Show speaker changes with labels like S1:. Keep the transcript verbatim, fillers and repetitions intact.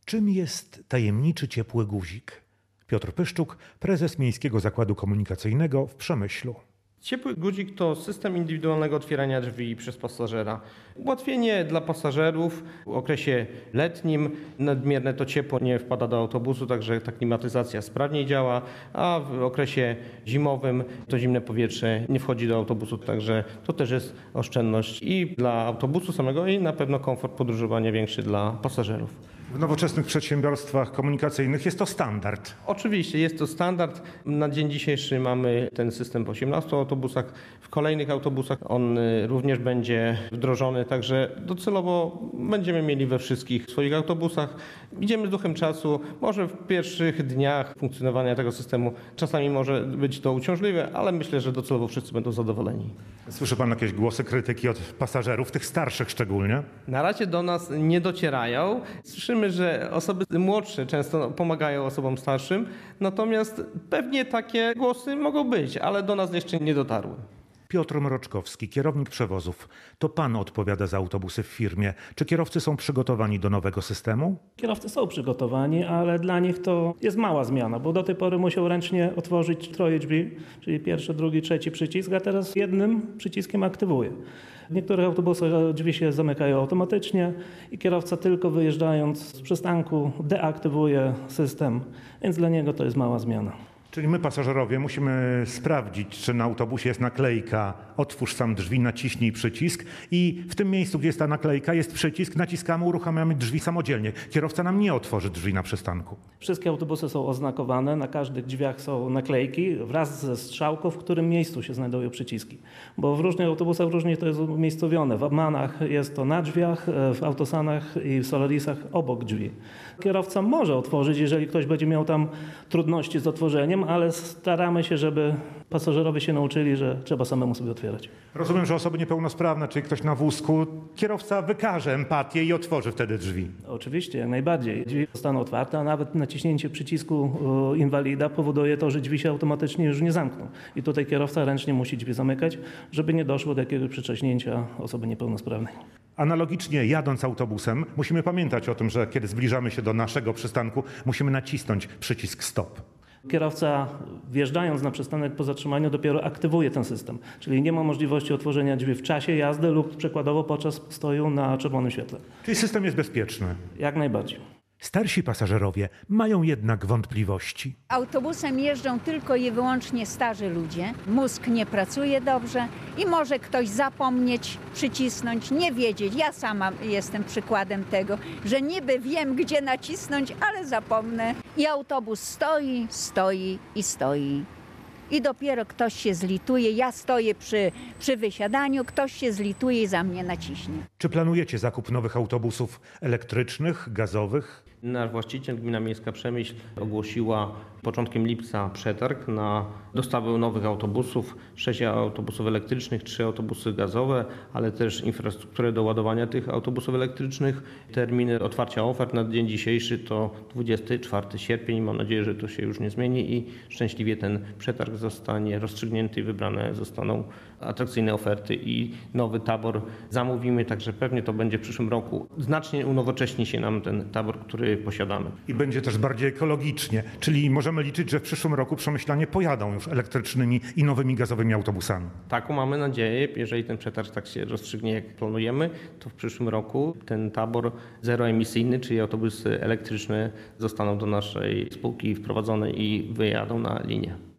S1: Czym jest tajemniczy ciepły guzik? Piotr Pyszczuk, prezes Miejskiego Zakładu Komunikacyjnego w Przemyślu.
S2: Ciepły guzik to system indywidualnego otwierania drzwi przez pasażera. Ułatwienie dla pasażerów w okresie letnim. Nadmierne to ciepło nie wpada do autobusu, także ta klimatyzacja sprawniej działa, a w okresie zimowym to zimne powietrze nie wchodzi do autobusu, także to też jest oszczędność i dla autobusu samego i na pewno komfort podróżowania większy dla pasażerów.
S1: W nowoczesnych przedsiębiorstwach komunikacyjnych jest to standard.
S2: Oczywiście jest to standard. Na dzień dzisiejszy mamy ten system w osiemnastu autobusach. W kolejnych autobusach on również będzie wdrożony, także docelowo będziemy mieli we wszystkich swoich autobusach. Idziemy z duchem czasu. Może w pierwszych dniach funkcjonowania tego systemu czasami może być to uciążliwe, ale myślę, że docelowo wszyscy będą zadowoleni.
S1: Słyszy pan jakieś głosy krytyki od pasażerów, tych starszych szczególnie?
S2: Na razie do nas nie docierają. Słyszymy, że osoby młodsze często pomagają osobom starszym, natomiast pewnie takie głosy mogą być, ale do nas jeszcze nie dotarły.
S1: Piotr Mroczkowski, kierownik przewozów. To pan odpowiada za autobusy w firmie. Czy kierowcy są przygotowani do nowego systemu?
S3: Kierowcy są przygotowani, ale dla nich to jest mała zmiana, bo do tej pory musiał ręcznie otworzyć troje drzwi, czyli pierwszy, drugi, trzeci przycisk, a teraz jednym przyciskiem aktywuje. W niektórych autobusach drzwi się zamykają automatycznie i kierowca tylko wyjeżdżając z przystanku deaktywuje system, więc dla niego to jest mała zmiana.
S1: Czyli my, pasażerowie, musimy sprawdzić, czy na autobusie jest naklejka otwórz sam drzwi, naciśnij przycisk i w tym miejscu, gdzie jest ta naklejka, jest przycisk, naciskamy, uruchamiamy drzwi samodzielnie. Kierowca nam nie otworzy drzwi na przystanku.
S3: Wszystkie autobusy są oznakowane, na każdych drzwiach są naklejki wraz ze strzałką, w którym miejscu się znajdują przyciski. Bo w różnych autobusach różnie to jest umiejscowione. W Manach jest to na drzwiach, w Autosanach i w Solarisach obok drzwi. Kierowca może otworzyć, jeżeli ktoś będzie miał tam trudności z otworzeniem, ale staramy się, żeby pasażerowie się nauczyli, że trzeba samemu sobie otwierać.
S1: Rozumiem, że osoby niepełnosprawne, czyli ktoś na wózku, kierowca wykaże empatię i otworzy wtedy drzwi.
S3: Oczywiście, jak najbardziej. Drzwi zostaną otwarte, a nawet naciśnięcie przycisku inwalida powoduje to, że drzwi się automatycznie już nie zamkną. I tutaj kierowca ręcznie musi drzwi zamykać, żeby nie doszło do jakiegoś przytrzaśnięcia osoby niepełnosprawnej.
S1: Analogicznie jadąc autobusem musimy pamiętać o tym, że kiedy zbliżamy się do naszego przystanku, musimy nacisnąć przycisk stop.
S3: Kierowca wjeżdżając na przystanek po zatrzymaniu dopiero aktywuje ten system, czyli nie ma możliwości otworzenia drzwi w czasie jazdy lub przykładowo podczas stoju na czerwonym świetle.
S1: Czyli system jest bezpieczny.
S3: Jak najbardziej.
S1: Starsi pasażerowie mają jednak wątpliwości.
S4: Autobusem jeżdżą tylko i wyłącznie starzy ludzie. Mózg nie pracuje dobrze i może ktoś zapomnieć, przycisnąć, nie wiedzieć. Ja sama jestem przykładem tego, że niby wiem, gdzie nacisnąć, ale zapomnę. I autobus stoi, stoi i stoi. I dopiero ktoś się zlituje, ja stoję przy, przy wysiadaniu, ktoś się zlituje i za mnie naciśnie.
S1: Czy planujecie zakup nowych autobusów elektrycznych, gazowych?
S2: Nasz właściciel, Gmina Miejska Przemyśl, ogłosiła początkiem lipca przetarg na dostawę nowych autobusów, sześć autobusów elektrycznych, trzy autobusy gazowe, ale też infrastrukturę do ładowania tych autobusów elektrycznych. Terminy otwarcia ofert na dzień dzisiejszy to dwudziestego czwartego sierpnia. Mam nadzieję, że to się już nie zmieni i szczęśliwie ten przetarg zostanie rozstrzygnięty i wybrane zostaną atrakcyjne oferty i nowy tabor zamówimy, także pewnie to będzie w przyszłym roku. Znacznie unowocześni się nam ten tabor, który posiadamy.
S1: I będzie też bardziej ekologicznie, czyli możemy liczyć, że w przyszłym roku przemyślanie pojadą już elektrycznymi i nowymi gazowymi autobusami.
S2: Taką mamy nadzieję, jeżeli ten przetarg tak się rozstrzygnie, jak planujemy, to w przyszłym roku ten tabor zeroemisyjny, czyli autobusy elektryczne zostaną do naszej spółki wprowadzone i wyjadą na linię.